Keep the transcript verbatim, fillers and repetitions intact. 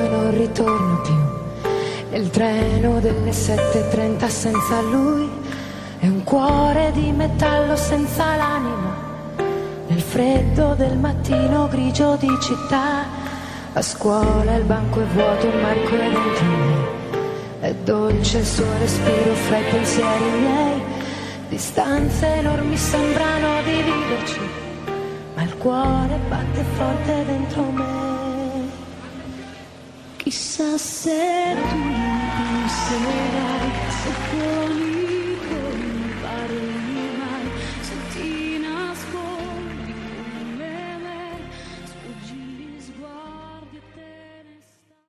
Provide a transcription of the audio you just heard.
non ritorno più. E il treno delle sette e trenta senza lui è un cuore di metallo senza l'anima. Nel freddo del mattino grigio di città, a scuola il banco è vuoto, Marco è dentro me. È dolce il suo respiro fra i pensieri miei. Distanze enormi sembrano dividerci, ma il cuore batte forte dentro me. Chissà se tu lo penserai, se con